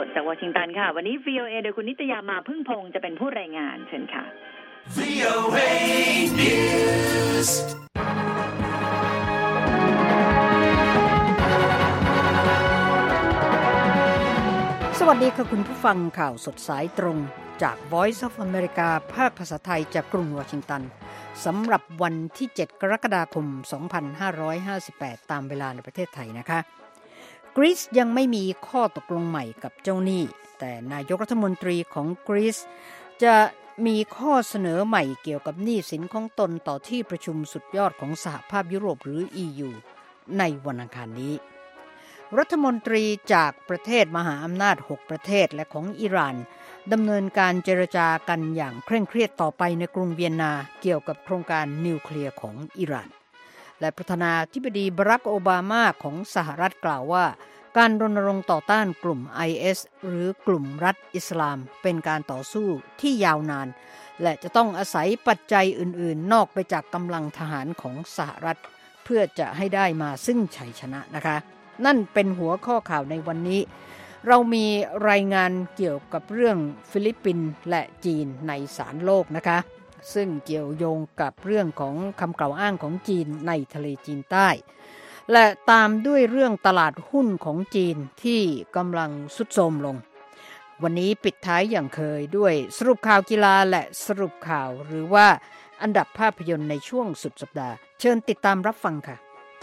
ดจากวอชิงตันค่ะวันนี้ VOA โดยคุณนิตยามาพึ่งพงษ์จะเป็นผู้รายงานเชิญค่ะ VOA News สวัสดีค่ะคุณผู้ฟังข่าวสดสายตรงจาก Voice of America ภาคภาษาไทยจากกรุงวอชิงตันสำหรับวันที่7กรกฎาคม2558ตามเวลาในประเทศไทยนะคะกรีซยังไม่มีข้อตกลงใหม่กับเจ้าหนี้แต่นายกรัฐมนตรีของกรีซจะมีข้อเสนอใหม่เกี่ยวกับหนี้สินของตนต่อที่ประชุมสุดยอดของสหภาพยุโรปหรือ EU ในวันอังคารนี้รัฐมนตรีจากประเทศมหาอำนาจ6ประเทศและของอิหร่านดำเนินการเจรจากันอย่างเคร่งเครียดต่อไปในกรุงเวียนนาเกี่ยวกับโครงการนิวเคลียร์ของอิหร่านและประธานาธิบดีบารักโอบามาของสหรัฐกล่าวว่าการรณรงค์ต่อต้านกลุ่ม IS หรือกลุ่มรัฐอิสลามเป็นการต่อสู้ที่ยาวนานและจะต้องอาศัยปัจจัยอื่นๆนอกไปจากกำลังทหารของสหรัฐเพื่อจะให้ได้มาซึ่งชัยชนะนะคะนั่นเป็นหัวข้อข่าวในวันนี้เรามีรายงานเกี่ยวกับเรื่องฟิลิปปินส์และจีนในศาลโลกนะคะซึ่งเกี่ยวโยงกับเรื่องของคำกล่าวอ้างของจีนในทะเลจีนใต้และตามด้วยเรื่องตลาดหุ้นของจีนที่กำลังทรุดโทรมลงวันนี้ปิดท้ายอย่างเคยด้วยสรุปข่าวกีฬาและสรุปข่าวหรือว่าอันดับภาพยนตร์ในช่วงสุดสัปดาห์เชิญติดตามรับฟังค่ะ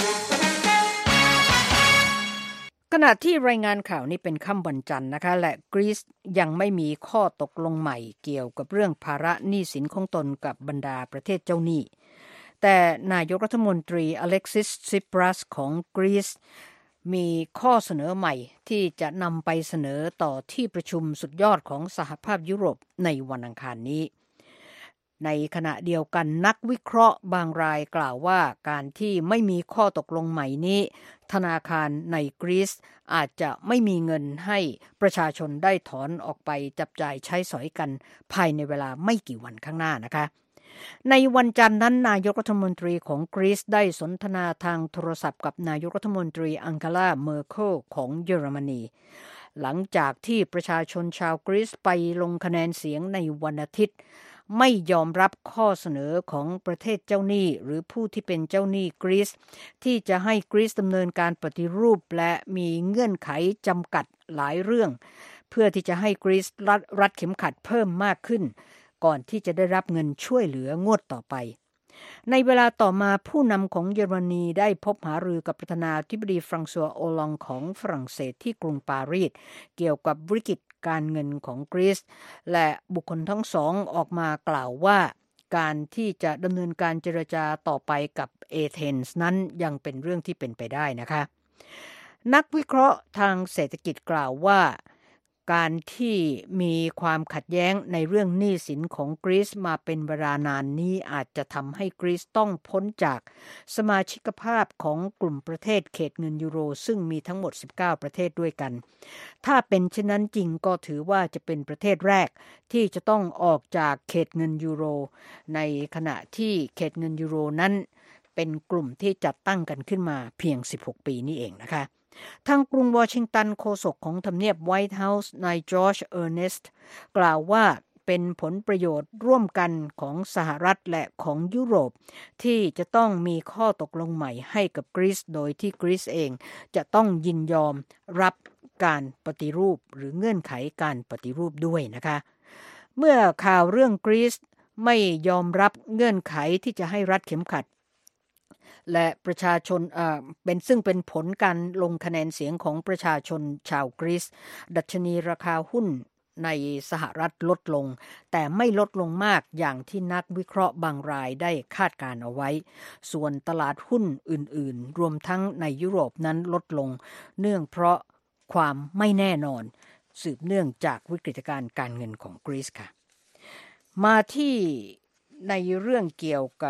ขณะที่รายงานข่าวนี้เป็นค่ำวันจันทร์นะคะและกรีซยังไม่มีข้อตกลงใหม่เกี่ยวกับเรื่องภาระหนี้สินของตนกับบรรดาประเทศเจ้าหนี้แต่นายกรัฐมนตรีอเล็กซิส ซิปรัสของกรีซมีข้อเสนอใหม่ที่จะนำไปเสนอต่อที่ประชุมสุดยอดของสหภาพยุโรปในวันอังคารนี้ในขณะเดียวกันนักวิเคราะห์บางรายกล่าวว่าการที่ไม่มีข้อตกลงใหม่นี้ธนาคารในกรีซอาจจะไม่มีเงินให้ประชาชนได้ถอนออกไปจับจ่ายใช้สอยกันภายในเวลาไม่กี่วันข้างหน้านะคะในวันจันทร์นั้นนายกรัฐมนตรีของกรีซได้สนทนาทางโทรศัพท์กับนายกรัฐมนตรีอังเกลาเมอร์เคิลของเยอรมนีหลังจากที่ประชาชนชาวกรีซไปลงคะแนนเสียงในวันอาทิตย์ไม่ยอมรับข้อเสนอของประเทศเจ้าหนี้หรือผู้ที่เป็นเจ้าหนี้กรีซที่จะให้กรีซดำเนินการปฏิรูปและมีเงื่อนไขจำกัดหลายเรื่องเพื่อที่จะให้กรีซรัดเข็มขัดเพิ่มมากขึ้นก่อนที่จะได้รับเงินช่วยเหลืองวดต่อไปในเวลาต่อมาผู้นำของเยอรมนีได้พบหารือกับประธานาธิบดีฟรังซัวโอลองของฝรั่งเศสที่กรุงปารีสเกี่ยวกับวิกฤตการเงินของกรีซและบุคคลทั้งสองออกมากล่าวว่าการที่จะดำเนินการเจรจาต่อไปกับเอเธนส์นั้นยังเป็นเรื่องที่เป็นไปได้นะคะนักวิเคราะห์ทางเศรษฐกิจกล่าวว่าการที่มีความขัดแย้งในเรื่องหนี้สินของกรีซมาเป็นเวลานานนี้อาจจะทำให้กรีซต้องพ้นจากสมาชิกภาพของกลุ่มประเทศเขตเงินยูโรซึ่งมีทั้งหมด19ประเทศด้วยกันถ้าเป็นเช่นนั้นจริงก็ถือว่าจะเป็นประเทศแรกที่จะต้องออกจากเขตเงินยูโรในขณะที่เขตเงินยูโรนั้นเป็นกลุ่มที่จัดตั้งกันขึ้นมาเพียง16ปีนี่เองนะคะทางกรุงวอชิงตันโฆษกของทำเนียบไวท์เฮาส์นายจอร์จเออร์เนสต์กล่าวว่าเป็นผลประโยชน์ร่วมกันของสหรัฐและของยุโรปที่จะต้องมีข้อตกลงใหม่ให้กับกรีซโดยที่กรีซเองจะต้องยินยอมรับการปฏิรูปหรือเงื่อนไขการปฏิรูปด้วยนะคะเมื่อข่าวเรื่องกรีซไม่ยอมรับเงื่อนไขที่จะให้รัดเข็มขัดและประชาชนซึ่งเป็นผลการลงคะแนนเสียงของประชาชนชาวกรีซดัชนีราคาหุ้นในสหรัฐลดลงแต่ไม่ลดลงมากอย่างที่นักวิเคราะห์บางรายได้คาดการเอาไว้ส่วนตลาดหุ้นอื่นๆรวมทั้งในยุโรปนั้นลดลงเนื่องเพราะความไม่แน่นอนสืบเนื่องจากวิกฤตการณ์เงินของกรีซค่ะมาที่ในเรื่องเกี่ยวกับ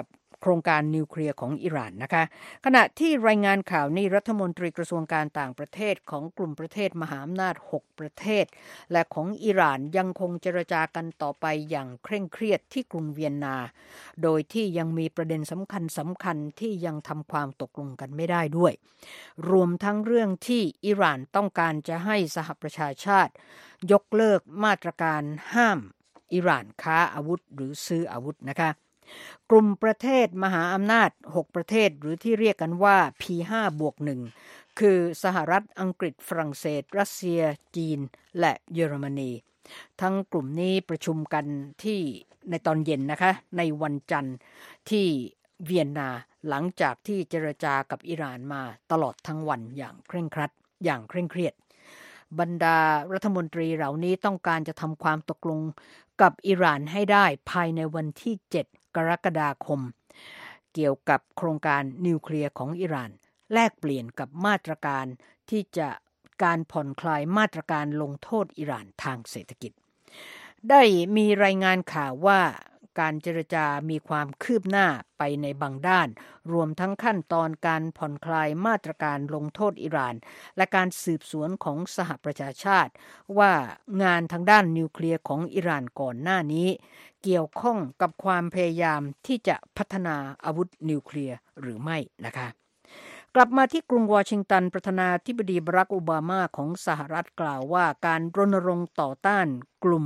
โครงการนิวเคลียร์ของอิหร่านนะคะขณะที่รายงานข่าวนี้รัฐมนตรีกระทรวงการต่างประเทศของกลุ่มประเทศมหาอำนาจ6ประเทศและของอิหร่านยังคงเจรจากันต่อไปอย่างเคร่งเครียดที่กรุงเวียนนาโดยที่ยังมีประเด็นสำคัญที่ยังทำความตกลงกันไม่ได้ด้วยรวมทั้งเรื่องที่อิหร่านต้องการจะให้สหประชาชาติยกเลิกมาตรการห้ามอิหร่านค้าอาวุธหรือซื้ออาวุธนะคะกลุ่มประเทศมหาอำนาจ6ประเทศหรือที่เรียกกันว่า P5+1 คือสหรัฐอังกฤษฝรั่งเศสรัสเซียจีนและเยอรมนีทั้งกลุ่มนี้ประชุมกันที่ในตอนเย็นนะคะในวันจันทร์ที่เวียนนาหลังจากที่เจรจากับอิหร่านมาตลอดทั้งวันอย่างเคร่งครัดอย่างเคร่งเครียดบรรดารัฐมนตรีเหล่านี้ต้องการจะทำความตกลงกับอิหร่านให้ได้ภายในวันที่7กรกฎาคมเกี่ยวกับโครงการนิวเคลียร์ของอิหร่านแลกเปลี่ยนกับมาตรการที่จะการผ่อนคลายมาตรการลงโทษอิหร่านทางเศรษฐกิจได้มีรายงานข่าวว่าการเจรจามีความคืบหน้าไปในบางด้านรวมทั้งขั้นตอนการผ่อนคลายมาตรการลงโทษอิหร่านและการสืบสวนของสหประชาชาติว่างานทางด้านนิวเคลียร์ของอิหร่านก่อนหน้านี้เกี่ยวข้องกับความพยายามที่จะพัฒนาอาวุธนิวเคลียร์หรือไม่นะคะกลับมาที่กรุงวอชิงตันประธานาธิบดีบารักโอบามาของสหรัฐกล่าวว่าการรณรงค์ต่อต้านกลุ่ม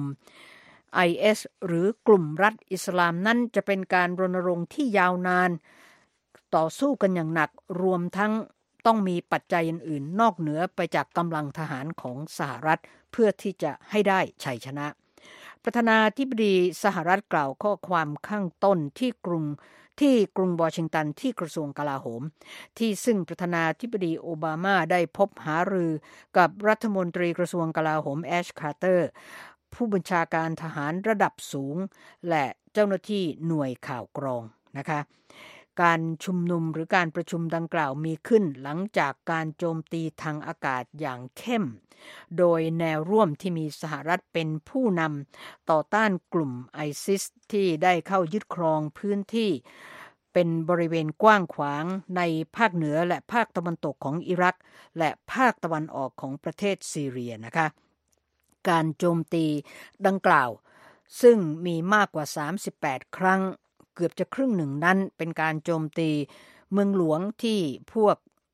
IS หรือกลุ่มรัฐอิสลามนั้นจะเป็นการรณรงค์ที่ยาวนานต่อสู้กันอย่างหนักรวมทั้งต้องมีปัจจัยอื่นๆนอกเหนือไปจากกำลังทหารของสหรัฐเพื่อที่จะให้ได้ชัยชนะประธานาธิบดีสหรัฐกล่าวข้อความข้างต้นที่กรุงวอชิงตันที่กระทรวงกลาโหมที่ซึ่งประธานาธิบดีโอบามาได้พบหารือกับรัฐมนตรีกระทรวงกลาโหมแอชคาร์เตอร์ผู้บัญชาการทหารระดับสูงและเจ้าหน้าที่หน่วยข่าวกรองนะคะการชุมนุมหรือการประชุมดังกล่าวมีขึ้นหลังจากการโจมตีทางอากาศอย่างเข้มโดยแนวร่วมที่มีสหรัฐเป็นผู้นำต่อต้านกลุ่มไอซิสที่ได้เข้ายึดครองพื้นที่เป็นบริเวณกว้างขวางในภาคเหนือและภาคตะวันตกของอิรักและภาคตะวันออกของประเทศซีเรียนะคะการโจมตีดังกล่าวซึ่งมีมากกว่า38ครั้งเกือบจะครึ่งหนึ่งนั้นเป็นการโจมตีเมืองหลวงที่พวก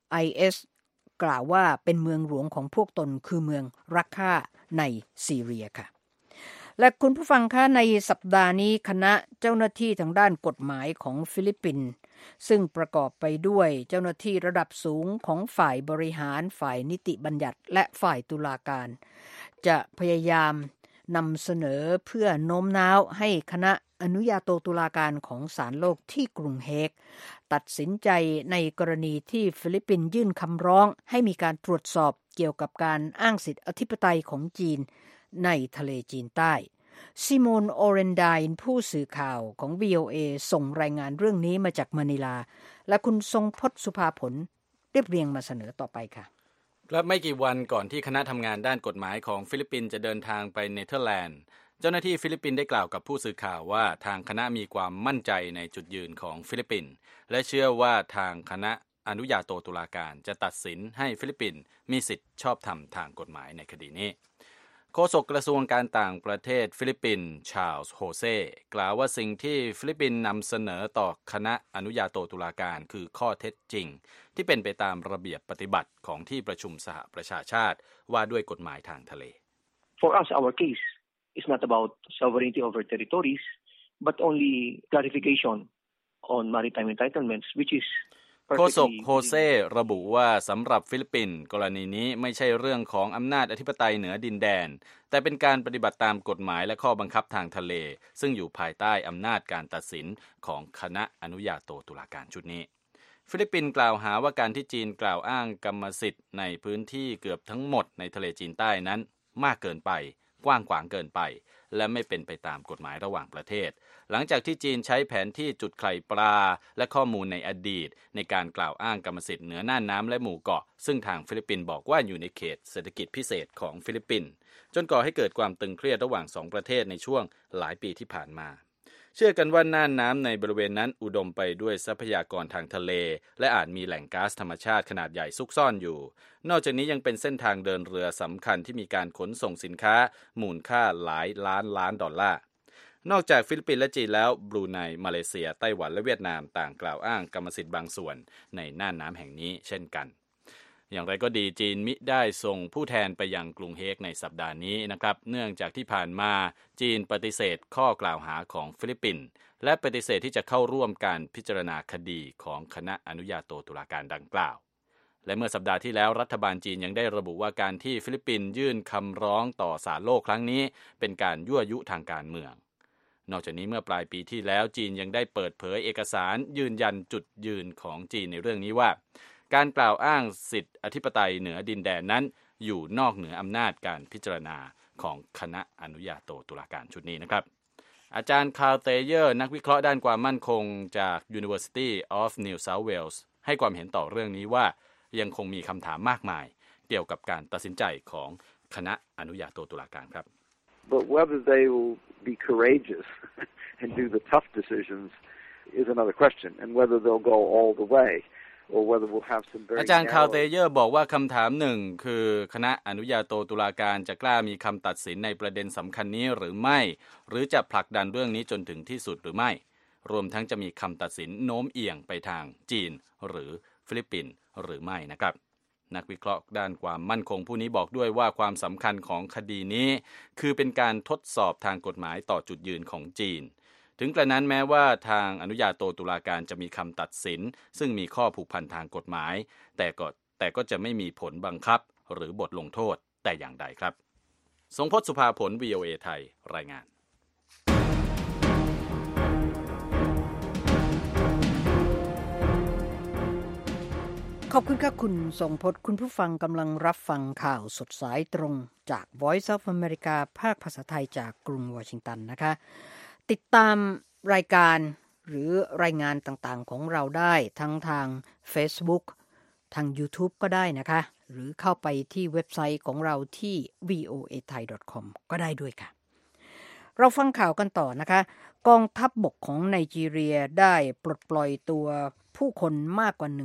IS กล่าวว่าเป็นเมืองหลวงของพวกตนคือเมืองรักค่าในซีเรียค่ะและคุณผู้ฟังคะในสัปดาห์นี้คณะเจ้าหน้าที่ทางด้านกฎหมายของฟิลิปปินส์ซึ่งประกอบไปด้วยเจ้าหน้าที่ระดับสูงของฝ่ายบริหารฝ่ายนิติบัญญัติและฝ่ายตุลาการจะพยายามนำเสนอเพื่อโน้มน้าวให้คณะอนุญาโตตุลาการของศาลโลกที่กรุงเฮกตัดสินใจในกรณีที่ฟิลิปปินส์ยื่นคำร้องให้มีการตรวจสอบเกี่ยวกับการอ้างสิทธิอธิปไตยของจีนในทะเลจีนใต้ซิโมนโอเรนไดน์ผู้สื่อข่าวของ VOA ส่งรายงานเรื่องนี้มาจากมะนิลาและคุณทรงพจน์สุภาผลเรียบเรียงมาเสนอต่อไปค่ะและไม่กี่วันก่อนที่คณะทำงานด้านกฎหมายของฟิลิปปินส์จะเดินทางไปเนเธอร์แลนด์เจ้าหน้าที่ฟิลิปปินส์ได้กล่าวกับผู้สื่อข่าวว่าทางคณะมีความมั่นใจในจุดยืนของฟิลิปปินส์และเชื่อว่าทางคณะอนุญาโตตุลาการจะตัดสินให้ฟิลิปปินส์มีสิทธิชอบธรรมทางกฎหมายในคดีนี้โฆษกกระทรวงการต่างประเทศฟิลิปปินส์ชาร์ลส์โฮเซ่กล่าวว่าสิ่งที่ฟิลิปปินส์นำเสนอต่อคณะอนุญาโตตุลาการคือข้อเท็จจริงที่เป็นไปตามระเบียบปฏิบัติของที่ประชุมสหประชาชาติว่าด้วยกฎหมายทางทะเล For us, our case is not about sovereignty over territories, but only clarification on maritime entitlements, which isโฆษกโฮเซ่ระบุว่าสำหรับฟิลิปปินส์กรณีนี้ไม่ใช่เรื่องของอำนาจอธิปไตยเหนือดินแดนแต่เป็นการปฏิบัติตามกฎหมายและข้อบังคับทางทะเลซึ่งอยู่ภายใต้อำนาจการตัดสินของคณะอนุญาโตตุลาการชุดนี้ฟิลิปปินส์กล่าวหาว่าการที่จีนกล่าวอ้างกรรมสิทธิ์ในพื้นที่เกือบทั้งหมดในทะเลจีนใต้นั้นมากเกินไปกว้างขวางเกินไปและไม่เป็นไปตามกฎหมายระหว่างประเทศหลังจากที่จีนใช้แผนที่จุดไข่ปลาและข้อมูลในอดีตในการกล่าวอ้างกรรมสิทธิ์เหนือน่านน้ำและหมู่เกาะซึ่งทางฟิลิปปินส์บอกว่าอยู่ในเขตเศรษฐกิจพิเศษของฟิลิปปินส์จนก่อให้เกิดความตึงเครียดระหว่าง2ประเทศในช่วงหลายปีที่ผ่านมาเชื่อกันว่าน่านน้ำในบริเวณนั้นอุดมไปด้วยทรัพยากรทางทะเลและอาจมีแหล่งก๊าซธรรมชาติขนาดใหญ่ซุกซ่อนอยู่นอกจากนี้ยังเป็นเส้นทางเดินเรือสำคัญที่มีการขนส่งสินค้ามูลค่าหลายล้านดอลลาร์นอกจากฟิลิปปินส์และจีนแล้วบรูไนมาเลเซียไต้หวันและเวียดนามต่างกล่าวอ้างกรรมสิทธิ์บางส่วนในน่านน้ำแห่งนี้เช่นกันอย่างไรก็ดีจีนมิได้ส่งผู้แทนไปยังกรุงเฮกในสัปดาห์นี้นะครับเนื่องจากที่ผ่านมาจีนปฏิเสธข้อกล่าวหาของฟิลิปปินส์และปฏิเสธที่จะเข้าร่วมการพิจารณาคดีของคณะอนุญาโตตุลาการดังกล่าวและเมื่อสัปดาห์ที่แล้วรัฐบาลจีนยังได้ระบุว่าการที่ฟิลิปปินส์ยื่นคำร้องต่อศาลโลกครั้งนี้เป็นการยั่วยุทางการเมืองนอกจากนี้เมื่อปลายปีที่แล้วจีนยังได้เปิดเผยเอกสารยืนยันจุดยืนของจีนในเรื่องนี้ว่าการกล่าวอ้างสิทธิอธิปไตยเหนือดินแดนนั้นอยู่นอกเหนืออำนาจการพิจารณาของคณะอนุญาโตตุลาการชุดนี้นะครับอาจารย์คาร์ลเตเยอร์นักวิเคราะห์ด้านความมั่นคงจาก University of New South Wales ให้ความเห็นต่อเรื่องนี้ว่ายังคงมีคำถามมากมายเกี่ยวกับการตัดสินใจของคณะอนุญาโตตุลาการครับ But whether they will be courageous and do the tough decisions is another question, and whether they'll go all the way, or whether we'll have some very อาจารย์คาร์ลเตเยอร์บอกว่าคำถามหนึ่งคือคณะอนุญาโตตุลาการจะกล้ามีคำตัดสินในประเด็นสำคัญนี้หรือไม่หรือจะผลักดันเรื่องนี้จนถึงที่สุดหรือไม่รวมทั้งจะมีคำตัดสินโน้มเอียงไปทางจีนหรือฟิลิปปินส์หรือไม่นะครับนักวิเคราะห์ด้านความมั่นคงผู้นี้บอกด้วยว่าความสำคัญของคดีนี้คือเป็นการทดสอบทางกฎหมายต่อจุดยืนของจีนถึงกระนั้นแม้ว่าทางอนุญาโตตุลาการจะมีคำตัดสินซึ่งมีข้อผูกพันทางกฎหมายแต่ก็จะไม่มีผลบังคับหรือบทลงโทษแต่อย่างใดครับทรงพจน์สุภาผล VOA ไทยรายงานขอบคุณค่ะคุณทรงพจน์คุณผู้ฟังกำลังรับฟังข่าวสดสายตรงจาก Voice of America ภาคภาษาไทยจากกรุงวอชิงตันนะคะติดตามรายการหรือรายงานต่างๆของเราได้ทั้งทาง Facebook ทาง YouTube ก็ได้นะคะหรือเข้าไปที่เว็บไซต์ของเราที่ voathai.com ก็ได้ด้วยค่ะเราฟังข่าวกันต่อนะคะกองทัพบกของไนจีเรียได้ปลดปล่อยตัวผู้คนมากกว่า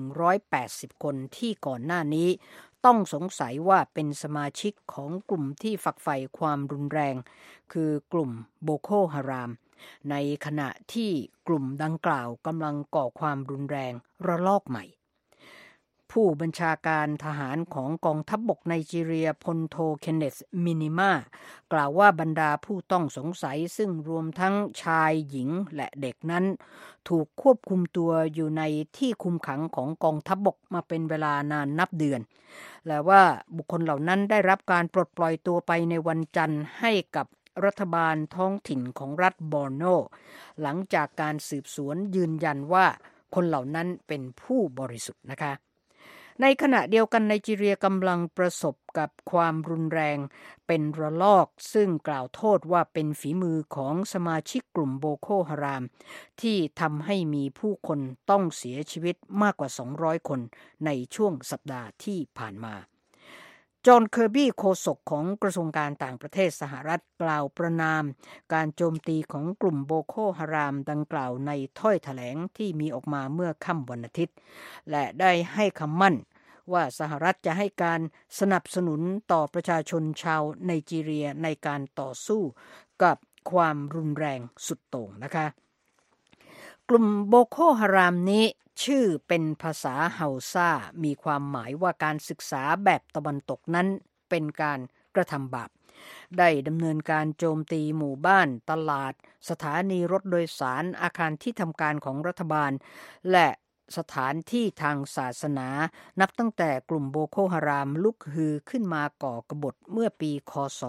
180คนที่ก่อนหน้านี้ต้องสงสัยว่าเป็นสมาชิกของกลุ่มที่ฝักใฝ่ความรุนแรงคือกลุ่มโบโคฮารามในขณะที่กลุ่มดังกล่าวกำลังก่อความรุนแรงระลอกใหม่ผู้บัญชาการทหารของกองทัพบกไนจีเรียพลโทเคนเนธมินิมากล่าวว่าบรรดาผู้ต้องสงสัยซึ่งรวมทั้งชายหญิงและเด็กนั้นถูกควบคุมตัวอยู่ในที่คุมขังของกองทัพบกมาเป็นเวลานานนับเดือนและว่าบุคคลเหล่านั้นได้รับการปลดปล่อยตัวไปในวันจันทร์ให้กับรัฐบาลท้องถิ่นของรัฐบอร์โนหลังจากการสืบสวนยืนยันว่าคนเหล่านั้นเป็นผู้บริสุทธิ์นะคะในขณะเดียวกันไนจีเรียกำลังประสบกับความรุนแรงเป็นระลอกซึ่งกล่าวโทษว่าเป็นฝีมือของสมาชิกกลุ่มโบโคฮารามที่ทำให้มีผู้คนต้องเสียชีวิตมากกว่า200คนในช่วงสัปดาห์ที่ผ่านมาจอห์นเคอร์บี้โฆษกของกระทรวงการต่างประเทศสหรัฐกล่าวประณามการโจมตีของกลุ่มโบโคฮารามดังกล่าวในถ้อยแถลงที่มีออกมาเมื่อค่ำวันอาทิตย์และได้ให้คำมั่นว่าสหรัฐจะให้การสนับสนุนต่อประชาชนชาวไนจีเรียในการต่อสู้กับความรุนแรงสุดโต่งนะคะกลุ่มโบโคฮารามนี้ชื่อเป็นภาษาเฮาซามีความหมายว่าการศึกษาแบบตะวันตกนั้นเป็นการกระทำบาปได้ดำเนินการโจมตีหมู่บ้านตลาดสถานีรถโดยสารอาคารที่ทำการของรัฐบาลและสถานที่ทางศาสนานับตั้งแต่กลุ่มโบโคฮารามลุกฮือขึ้นมาก่อกบฏเมื่อปีค.ศ.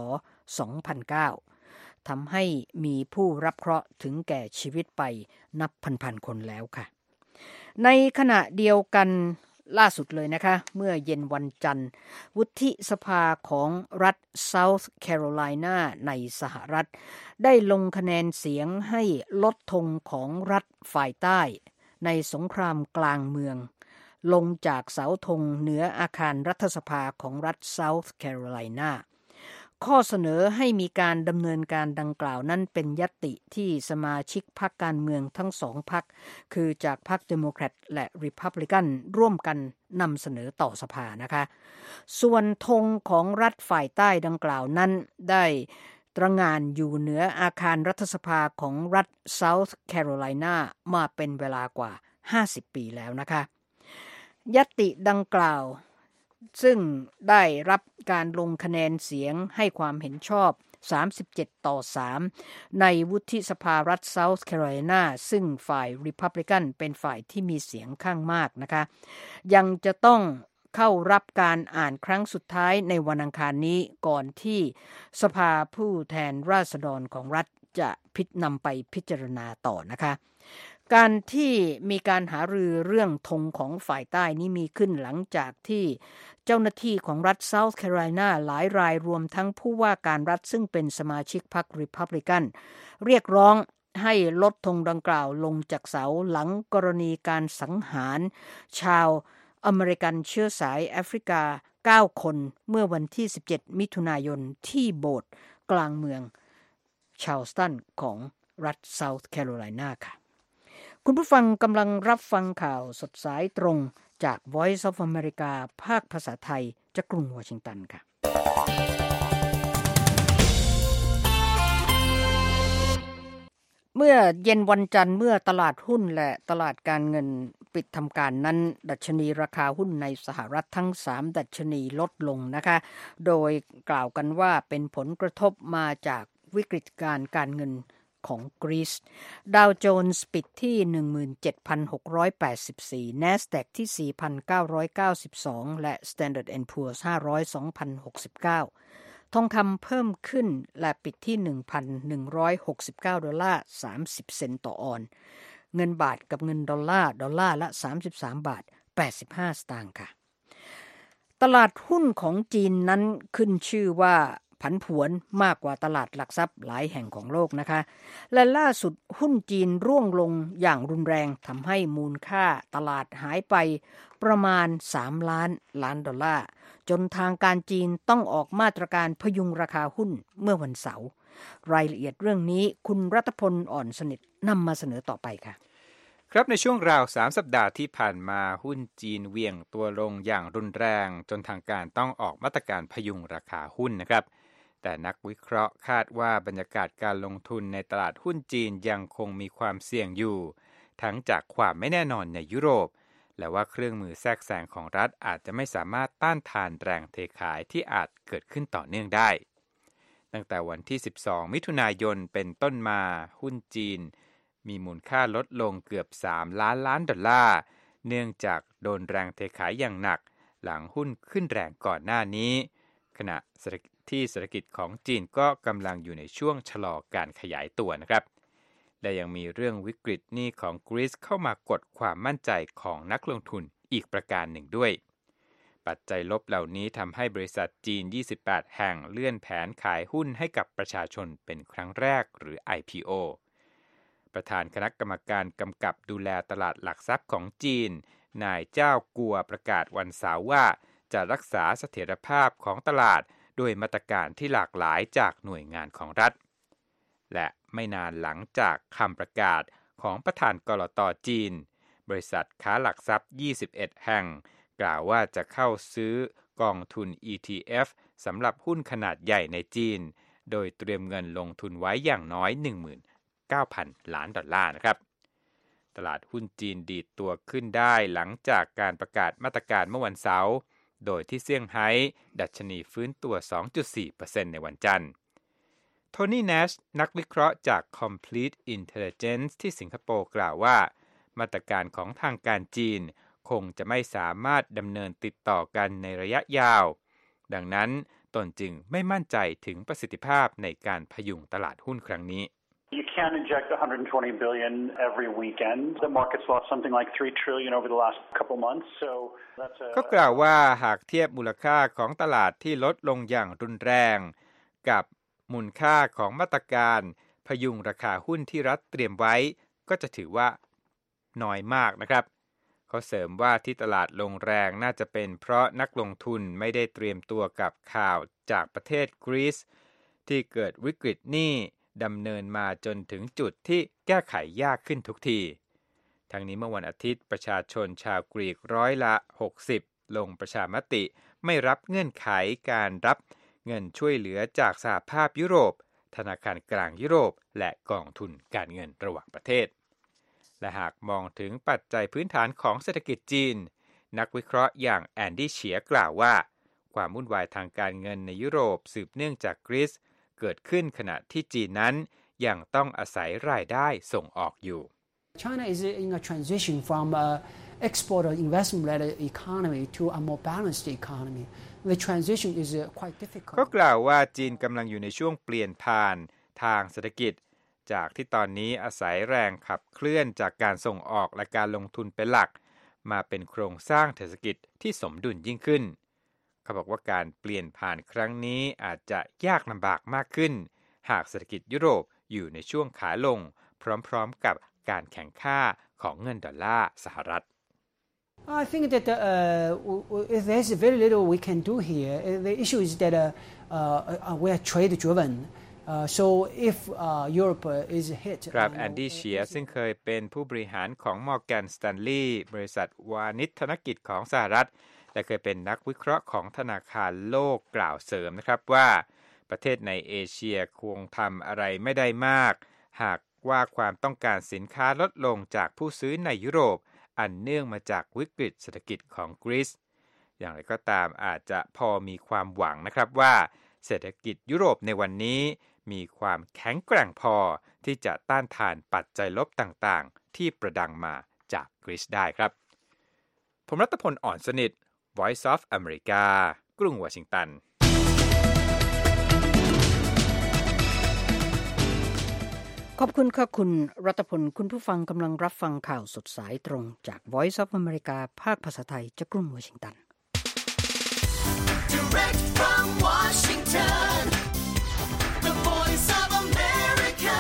2009ทำให้มีผู้รับเคราะห์ถึงแก่ชีวิตไปนับพันๆคนแล้วค่ะในขณะเดียวกันล่าสุดเลยนะคะเมื่อเย็นวันจันทร์วุฒิสภาของรัฐ South Carolina ในสหรัฐได้ลงคะแนนเสียงให้ลดธงของรัฐฝ่ายใต้ในสงครามกลางเมืองลงจากเสาธงเหนืออาคารรัฐสภาของรัฐ South Carolina ข้อเสนอให้มีการดำเนินการดังกล่าวนั้นเป็นญัตติที่สมาชิกพรรคการเมืองทั้งสองพรรคคือจากพรรคเดโมแครตและริพับลิกันร่วมกันนำเสนอต่อสภานะคะส่วนธงของรัฐฝ่ายใต้ดังกล่าวนั้นได้ตระหง่านอยู่เหนืออาคารรัฐสภาของรัฐเซาท์แคโรไลนามาเป็นเวลากว่า50 ปีแล้วนะคะญัตติดังกล่าวซึ่งได้รับการลงคะแนนเสียงให้ความเห็นชอบ37-3ในวุฒิสภารัฐเซาท์แคโรไลนาซึ่งฝ่ายริพับลิกันเป็นฝ่ายที่มีเสียงข้างมากนะคะยังจะต้องเข้ารับการอ่านครั้งสุดท้ายในวันอังคารนี้ก่อนที่สภาผู้แทนราษฎรของรัฐจะนำไปพิจารณาต่อนะคะการที่มีการหารือเรื่องธงของฝ่ายใต้นี้มีขึ้นหลังจากที่เจ้าหน้าที่ของรัฐเซาท์แคโรไลนาหลายรายรวมทั้งผู้ว่าการรัฐซึ่งเป็นสมาชิกพรรคริพับลิกันเรียกร้องให้ลดธงดังกล่าวลงจากเสาหลังกรณีการสังหารชาวอเมริกันเชื้อสายแอฟริกา9 คนเมื่อวันที่17 มิถุนายนที่โบสถ์กลางเมืองชาร์ลสตันของรัฐเซาท์แคโรไลนาค่ะคุณผู้ฟังกำลังรับฟังข่าวสดสายตรงจาก Voice of America ภาคภาษาไทยจากกรุงวอชิงตันค่ะเมื่อเย็นวันจันทร์เมื่อตลาดหุ้นและตลาดการเงินปิดทำการนั้นดัชนีราคาหุ้นในสหรัฐทั้ง3ดัชนีลดลงนะคะโดยกล่าวกันว่าเป็นผลกระทบมาจากวิกฤตการเงินของกรีซดาวโจนส์ปิดที่ 17,684 NASDAQ ที่ 4,992 และ Standard & Poor's 500 2,069 ทองคำเพิ่มขึ้นและปิดที่ $1,169.30 เซนต์ต่อออนซ์เงินบาทกับเงินดอลลาร์ละ33.85 บาทสตางค์ค่ะตลาดหุ้นของจีนนั้นขึ้นชื่อว่าผันผวนมากกว่าตลาดหลักทรัพย์หลายแห่งของโลกนะคะและล่าสุดหุ้นจีนร่วงลงอย่างรุนแรงทำให้มูลค่าตลาดหายไปประมาณ3 ล้านล้านดอลลาร์จนทางการจีนต้องออกมาตรการพยุงราคาหุ้นเมื่อวันเสาร์รายละเอียดเรื่องนี้คุณรัตพลอ่อนสนิทนำมาเสนอต่อไปค่ะครับในช่วงราว3 สัปดาห์ที่ผ่านมาหุ้นจีนเหวี่ยงตัวลงอย่างรุนแรงจนทางการต้องออกมาตรการพยุงราคาหุ้นนะครับแต่นักวิเคราะห์คาดว่าบรรยากาศการลงทุนในตลาดหุ้นจีนยังคงมีความเสี่ยงอยู่ทั้งจากความไม่แน่นอนในยุโรปและว่าเครื่องมือแทรกแซงของรัฐอาจจะไม่สามารถต้านทานแรงเทขายที่อาจเกิดขึ้นต่อเนื่องได้ตั้งแต่วันที่12 มิถุนายนเป็นต้นมาหุ้นจีนมีมูลค่าลดลงเกือบ3 ล้านล้านดอลลาร์เนื่องจากโดนแรงเทขายอย่างหนักหลังหุ้นขึ้นแรงก่อนหน้านี้ขณะที่เศรษฐกิจของจีนก็กำลังอยู่ในช่วงชะลอการขยายตัวนะครับและยังมีเรื่องวิกฤตหนี้ของกรีซเข้ามากดความมั่นใจของนักลงทุนอีกประการหนึ่งด้วยปัจจัยลบเหล่านี้ทำให้บริษัทจีน28แห่งเลื่อนแผนขายหุ้นให้กับประชาชนเป็นครั้งแรกหรือ IPO ประธานคณะกรรมการกำกับดูแลตลาดหลักทรัพย์ของจีนนายเจ้ากัวประกาศวันเสาร์ว่าจะรักษาเสถียรภาพของตลาดโดยมาตรการที่หลากหลายจากหน่วยงานของรัฐและไม่นานหลังจากคำประกาศของประธานกลต.จีนบริษัทค้าหลักทรัพย์21แห่งกล่าวว่าจะเข้าซื้อกองทุน ETF สำหรับหุ้นขนาดใหญ่ในจีนโดยเตรียมเงินลงทุนไว้อย่างน้อย 19,000 ล้านดอลลาร์นะครับตลาดหุ้นจีนดีดตัวขึ้นได้หลังจากการประกาศมาตรการเมื่อวันเสาร์โดยที่เซี่ยงไฮ้ดัชนีฟื้นตัว 2.4% ในวันจันทร์โทนี่แนชนักวิเคราะห์จาก Complete Intelligence ที่สิงคโปร์กล่าวว่ามาตรการของทางการจีนคงจะไม่สามารถดำเนินติดต่อกันในระยะยาวดังนั้นตนจึงไม่มั่นใจถึงประสิทธิภาพในการพยุงตลาดหุ้นครั้งนี้ You can't inject $120 billion every weekend. The market's lost something like $3 trillion over the last couple months. So that's a ก็กล่าวว่าหากเทียบมูลค่าของตลาดที่ลดลงอย่างรุนแรงกับมูลค่าของมาตรการพยุงราคาหุ้นที่รัฐเตรียมไว้ก็จะถือว่าน้อยมากนะครับเขาเสริมว่าที่ตลาดลงแรงน่าจะเป็นเพราะนักลงทุนไม่ได้เตรียมตัวกับข่าวจากประเทศกรีซที่เกิดวิกฤตหนี้ดำเนินมาจนถึงจุดที่แก้ไขยากขึ้นทุกทีทั้งนี้เมื่อวันอาทิตย์ประชาชนชาวกรีก60%ลงประชามติไม่รับเงื่อนไขการรับเงินช่วยเหลือจากสหภาพยุโรปธนาคารกลางยุโรปและกองทุนการเงินระหว่างประเทศและหากมองถึงปัจจัยพื้นฐานของเศรษฐกิจจีนนักวิเคราะห์อย่างแอนดี้เฉียกล่าวว่าความวุ่นวายทางการเงินในยุโรปสืบเนื่องจากกรีซเกิดขึ้นขณะที่จีนนั้นยังต้องอาศัยรายได้ส่งออกอยู่ China is in a transition from export or investment-led economy to a more balanced economy. The transition is quite difficult. ก็กล่าวว่าจีนกำลังอยู่ในช่วงเปลี่ยนผ่านทางเศรษฐกิจจากที่ตอนนี้อาศัยแรงขับเคลื่อนจากการส่งออกและการลงทุนเป็นหลักมาเป็นโครงสร้างเศรษฐกิจที่สมดุลยิ่งขึ้นเขาบอกว่าการเปลี่ยนผ่านครั้งนี้อาจจะยากลำบากมากขึ้นหากเศรษฐกิจยุโรปอยู่ในช่วงขาลงพร้อมๆกับการแข่งข้าของเงินดอลลาร์สหรัฐ I think that there's very little we can do here. The issue is that we are trade driven. So if Europe is hit ครับแอนดี้เชียซึ่งเคยเป็นผู้บริหารของ Morgan Stanley บริษัทวานิชธนกิจของสหรัฐและเคยเป็นนักวิเคราะห์ของธนาคารโลกกล่าวเสริมนะครับว่าประเทศในเอเชียคงทำอะไรไม่ได้มากหากว่าความต้องการสินค้าลดลงจากผู้ซื้อในยุโรปอันเนื่องมาจากวิกฤตเศรษฐกิจของกรีซอย่างไรก็ตามอาจจะพอมีความหวังนะครับว่าเศรษฐกิจยุโรปในวันนี้มีความแข็งแกร่งพอที่จะต้านทานปัจจัยลบต่างๆที่ประดังมาจากกรีซได้ครับผมรัตพลอ่อนสนิท Voice of America กรุงวอชิงตันขอบคุณค่ะคุณรัตพลคุณผู้ฟังกำลังรับฟังข่าวสดสายตรงจาก Voice of America ภาคภาษาไทยจากกรุงวอชิงตัน Direct from Washington, the Voice of America,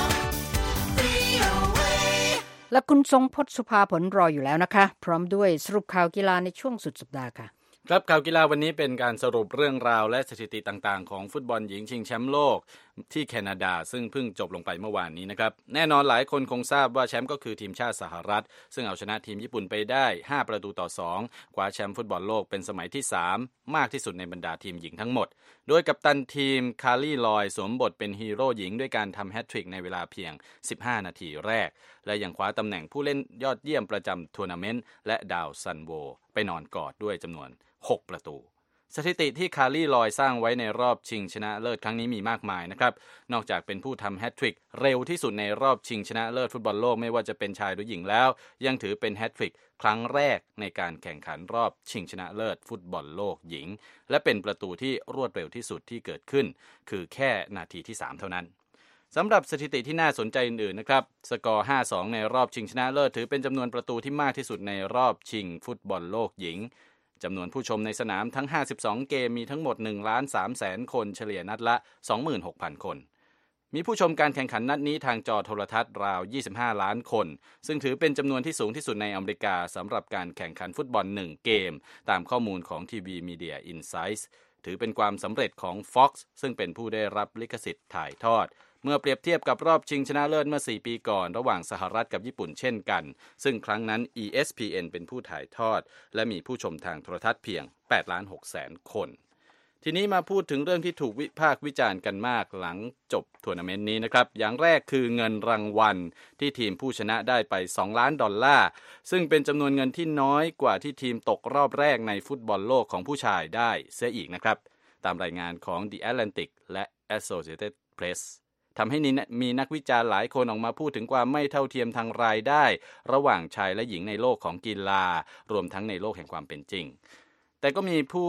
VOA และคุณทรงพจน์สุภาผลรออยู่แล้วนะคะพร้อมด้วยสรุปข่าวกีฬาในช่วงสุดสัปดาห์ค่ะครับข่าวกีฬาวันนี้เป็นการสรุปเรื่องราวและสถิติต่างๆของฟุตบอลหญิงชิงแชมป์โลกที่แคนาดาซึ่งเพิ่งจบลงไปเมื่อวานนี้นะครับแน่นอนหลายคนคงทราบว่าแชมป์ก็คือทีมชาติสหรัฐซึ่งเอาชนะทีมญี่ปุ่นไปได้5-2คว้าแชมป์ฟุตบอลโลกเป็นสมัยที่3มากที่สุดในบรรดาทีมหญิงทั้งหมดโดยกัปตันทีมคาร์ลี่ลอยสวมบทเป็นฮีโร่หญิงด้วยการทำแฮตทริกในเวลาเพียง15นาทีแรกและยังคว้าตำแหน่งผู้เล่นยอดเยี่ยมประจำทัวร์นาเมนต์และดาวซันโวไปนอนกอดด้วยจำนวน6ประตูสถิติที่คาร์ลี่ลอยสร้างไว้ในรอบชิงชนะเลิศครั้งนี้มีมากมายนะครับนอกจากเป็นผู้ทำแฮตทริกเร็วที่สุดในรอบชิงชนะเลิศฟุตบอลโลกไม่ว่าจะเป็นชายหรือหญิงแล้วยังถือเป็นแฮตทริกครั้งแรกในการแข่งขันรอบชิงชนะเลิศฟุตบอลโลกหญิงและเป็นประตูที่รวดเร็วที่สุดที่เกิดขึ้นคือแค่นาทีที่3เท่านั้นสำหรับสถิติที่น่าสนใจอื่นๆนะครับสกอร์ 5-2 ในรอบชิงชนะเลิศถือเป็นจำนวนประตูที่มากที่สุดในรอบชิงฟุตบอลโลกหญิงจำนวนผู้ชมในสนามทั้ง52เกมมีทั้งหมด 1,300,000 คนเฉลี่ยนัดละ 26,000 คนมีผู้ชมการแข่งขันนัดนี้ทางจอโทรทัศน์ราว25ล้านคนซึ่งถือเป็นจำนวนที่สูงที่สุดในอเมริกาสำหรับการแข่งขันฟุตบอล1เกมตามข้อมูลของ TV Media Insights ถือเป็นความสำเร็จของ Fox ซึ่งเป็นผู้ได้รับลิขสิทธิ์ถ่ายทอดเมื่อเปรียบเทียบกับรอบชิงชนะเลิศเมื่อ4ปีก่อนระหว่างสหรัฐกับญี่ปุ่นเช่นกันซึ่งครั้งนั้น ESPN เป็นผู้ถ่ายทอดและมีผู้ชมทางโทรทัศน์เพียง 8,600,000 คนทีนี้มาพูดถึงเรื่องที่ถูกวิพากษ์วิจารณ์กันมากหลังจบทัวร์นาเมนต์นี้นะครับอย่างแรกคือเงินรางวัลที่ทีมผู้ชนะได้ไป$2 ล้านซึ่งเป็นจำนวนเงินที่น้อยกว่าที่ทีมตกรอบแรกในฟุตบอลโลกของผู้ชายได้เสียอีกนะครับตามรายงานของ The Atlantic และ Associated Pressทำให้มีนักวิจารณ์หลายคนออกมาพูดถึงความไม่เท่าเทียมทางรายได้ระหว่างชายและหญิงในโลกของกีฬารวมทั้งในโลกแห่งความเป็นจริงแต่ก็มีผู้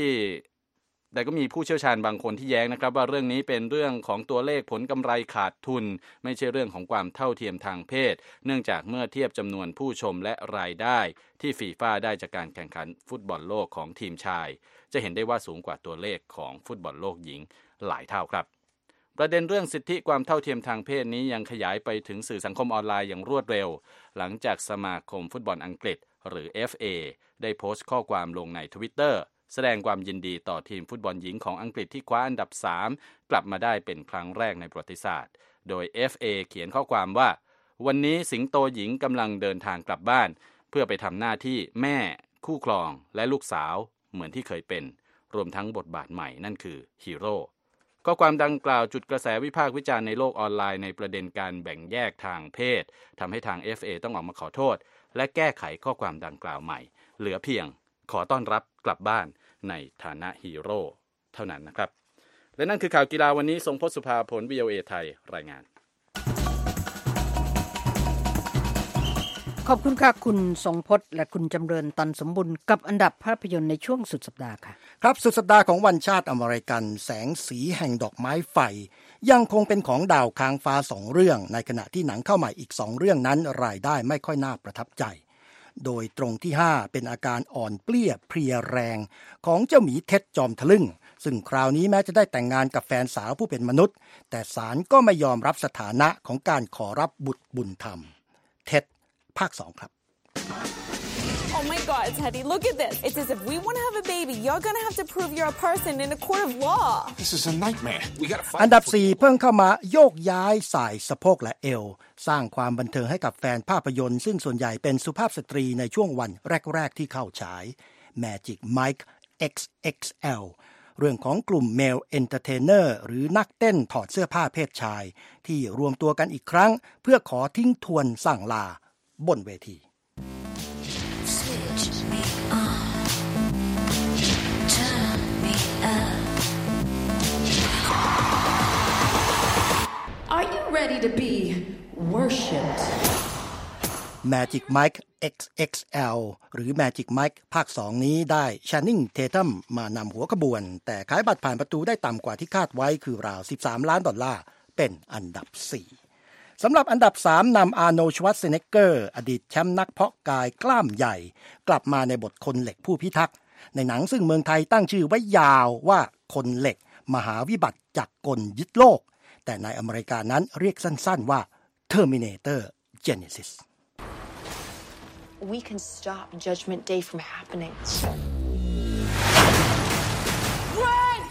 เชี่ยวชาญบางคนที่แย้งนะครับว่าเรื่องนี้เป็นเรื่องของตัวเลขผลกำไรขาดทุนไม่ใช่เรื่องของความเท่าเทียมทางเพศเนื่องจากเมื่อเทียบจำนวนผู้ชมและรายได้ที่ฟีฟ่าได้จากการแข่งขันฟุตบอลโลกของทีมชายจะเห็นได้ว่าสูงกว่าตัวเลขของฟุตบอลโลกหญิงหลายเท่าครับประเด็นเรื่องสิทธิความเท่าเทียมทางเพศนี้ยังขยายไปถึงสื่อสังคมออนไลน์อย่างรวดเร็วหลังจากสมาคมฟุตบอลอังกฤษหรือ FA ได้โพสต์ข้อความลงใน Twitter แสดงความยินดีต่อทีมฟุตบอลหญิงของอังกฤษที่คว้าอันดับ 3 กลับมาได้เป็นครั้งแรกในประวัติศาสตร์โดย FA เขียนข้อความว่าวันนี้สิงโตหญิงกำลังเดินทางกลับบ้านเพื่อไปทำหน้าที่แม่คู่ครองและลูกสาวเหมือนที่เคยเป็นรวมทั้งบทบาทใหม่นั่นคือฮีโร่ข้อความดังกล่าวจุดกระแสวิพากษ์วิจารณ์ในโลกออนไลน์ในประเด็นการแบ่งแยกทางเพศทำให้ทาง FA ต้องออกมาขอโทษและแก้ไขข้อความดังกล่าวใหม่เหลือเพียงขอต้อนรับกลับบ้านในฐานะฮีโร่เท่านั้นนะครับและนั่นคือข่าวกีฬาวันนี้ทรงพจน์สุภาผล VOA ไทยรายงานขอบคุณค่ะคุณทรงพจน์และคุณจำเริญตันสมบุญกับอันดับภาพยนตร์ในช่วงสุดสัปดาห์ค่ะครับสุดสัปดาห์ของวันชาติอเมริกันแสงสีแห่งดอกไม้ไฟยังคงเป็นของดาวค้างฟ้า2เรื่องในขณะที่หนังเข้าใหม่อีก2เรื่องนั้นรายได้ไม่ค่อยน่าประทับใจโดยตรงที่5เป็นอาการอ่อนเปลี้ยเพลียแรงของเจ้าหมีเท็ดจอมทะลึ่งซึ่งคราวนี้แม้จะได้แต่งงานกับแฟนสาวผู้เป็นมนุษย์แต่ศาลก็ไม่ยอมรับสถานะของการขอรับบุตรบุญธรรมเท็ดภาค 2 ครับ Oh my God, Teddy, look at this. It's as if we want to have a baby. You're going to have to prove you're a person in a court of law. This is a nightmare. We got to fight. อันดับ 4 เพิ่งเข้ามาโยกย้ายสายสะโพกและเอวสร้างความบันเทิงให้กับแฟนภาพยนตร์ซึ่งส่วนใหญ่เป็นสุภาพสตรีในช่วงวันแรกๆที่เข้าฉาย Magic Mike XXL เรื่องของกลุ่ม Male Entertainer หรือนักเต้นถอดเสื้อผ้าเพศชายที่รวมตัวกันอีกครั้งเพื่อขอทิ้งทวนสั่งลาบนเวที Are you ready to be worshipped? Magic Mike XXL หรือ Magic Mike ภาค 2 นี้ได้ Channing Tatum มานำหัวขบวนแต่ขายบัตรผ่านประตูได้ต่ำกว่าที่คาดไว้คือราว$13 ล้านเป็นอันดับ 4 สำหรับอันดับ 3 นำ Arnold Schwarzenegger อดีตแชมป์นักเพาะกายกล้ามใหญ่กลับมาในบทคนเหล็กผู้พิทักษ์ในหนังซึ่งเมืองไทยตั้งชื่อไว้ยาวว่าคนเหล็กมหาวิบัติจักรกลยึดโลกแต่ในอเมริกานั้นเรียกสั้นๆว่า Terminator Genesis We can stop Judgment Day from happening. Run!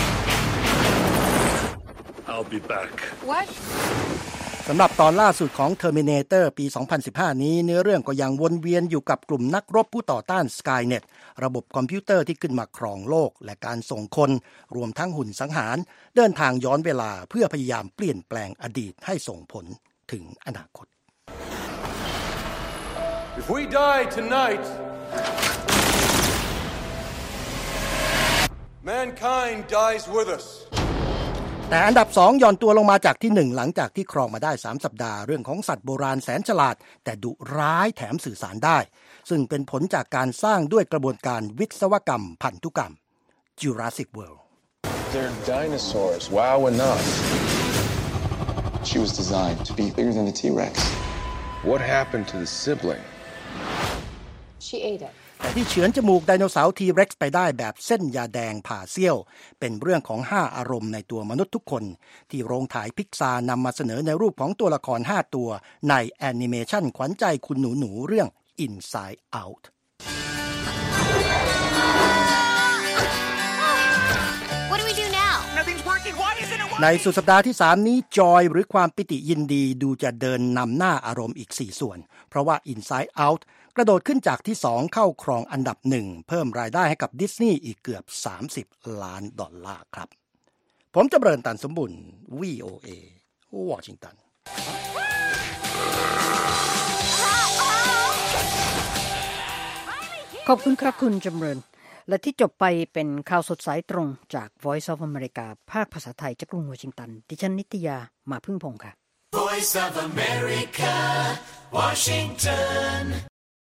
I'll be back. What? สำหรับตอนล่าสุดของ Terminator ปี 2015 นี้เนื้อเรื่องก็ยังวนเวียนอยู่กับกลุ่มนักรบผู้ต่อต้าน Skynet ระบบคอมพิวเตอร์ที่ขึ้นมาครองโลกและการส่งคนรวมทั้งหุ่นสังหารเดินทางย้อนเวลาเพื่อพยายามเปลี่ยนแปลงอดีตให้ส่งผลถึงอนาคต If we die tonight, mankind dies with us. แต่อันดับ 2 ย่อนตัวลงมาจากที่ 1 หลังจากที่ครองมาได้ 3 สัปดาห์เรื่องของสัตว์โบราณแสนฉลาดแต่ดุร้ายแถมสื่อสารได้ซึ่งเป็นผลจากการสร้างด้วยกระบวนการวิศวกรรมพันธุกรรม Jurassic World They're dinosaurs. Wow enough. She was designed to be bigger than the T-Rex. What happened to the sibling? She ate it. แต่ที่เฉือนจมูกไดโนเสาร์ T-Rex ไปได้แบบเส้นยาแดงผ่าเสี้ยวเป็นเรื่องของ5อารมณ์ในตัวมนุษย์ทุกคนที่โรงถ่ายพิกซาร์นำมาเสนอในรูปของตัวละคร5ตัวในแอนิเมชันขวัญใจคุณหนูเรื่อง Inside Out What do we do now? Nothing's working. Why isn't it working? ในสุดสัปดาห์ที่3นี้จอยหรือความปิติยินดีดูจะเดินนำหน้าอารมณ์อีก4ส่วนเพราะว่า Inside Out กระโดดขึ้นจากที่2เข้าครองอันดับ1เพิ่มรายได้ให้กับดิสนีย์อีกเกือบ$30 ล้านครับผมจำเริญตันสมบุญ VOA วอชิงตันขอบคุณครับคุณจำเริญและที่จบไปเป็นข่าวสดสายตรงจาก Voice of America ภาคภาษาไทยจากกรุงวอชิงตันดิฉันนิตยามาพึ่งพงษ์ค่ะ Voice of America, Washington.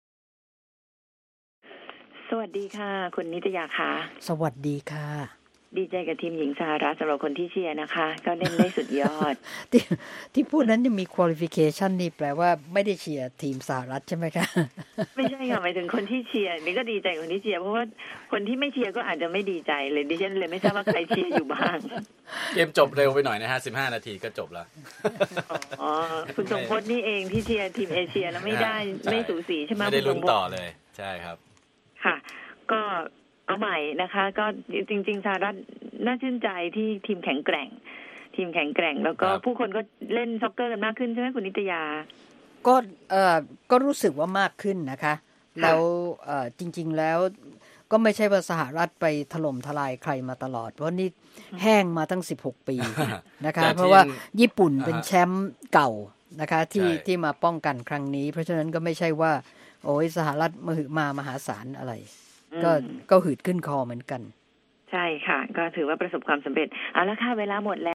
สวัสดีค่ะคุณนิตยาค่ะสวัสดีค่ะดีใจกับทีมหญิงสหรัฐสำหรับคนที่เชียร์นะคะก็เล่นได้สุดยอดที่พูดนั้นยังมี qualification นี่แปลว่าไม่ได้เชียร์ทีมสหรัฐใช่ไหมคะไม่ใช่ค่ะหมายถึงคนที่เชียร์นี่ก็ดีใจคนที่เชียร์เพราะว่าคนที่ไม่เชียร์ก็อาจจะไม่ดีใจเลยดิฉันเลยไม่ทราบว่าใครเชียร์อยู่บ้างเกมจบเร็วไปหน่อยนะฮะ15นาทีก็จบแล้วอ๋อคุณสมพจน์นี่เองที่เชียร์ทีมเอเชียแล้วไม่ได้ไม่สูสีใช่ไหมไม่ได้ลุ้นต่อเลยใช่ครับค่ะก็เอาใหม่นะคะก็จริงๆสหรัฐน่าชื่นใจที่ทีมแข็งแกร่งแล้วก็ผู้คนก็เล่นซ็อกเกอร์กันมากขึ้นใช่ไหมคุณนิตยาก็รู้สึกว่ามากขึ้นนะคะแล้วจริงๆแล้วก็ไม่ใช่ว่าสหรัฐไปถล่มทลายใครมาตลอดเพราะนี่แห้งมาตั้ง16ปีนะคะเพราะว่าญี่ปุ่นเป็นแชมป์เก่านะคะที่มาป้องกันครั้งนี้เพราะฉะนั้นก็ไม่ใช่ว่าโอ้ยสหรัฐมหาศาลอะไรก็หืดขึ้นคอเหมือนกันใช่ค่ะก็ถือว่าประสบความสำเร็จเอาละค่ะเวลาหมดแล้ว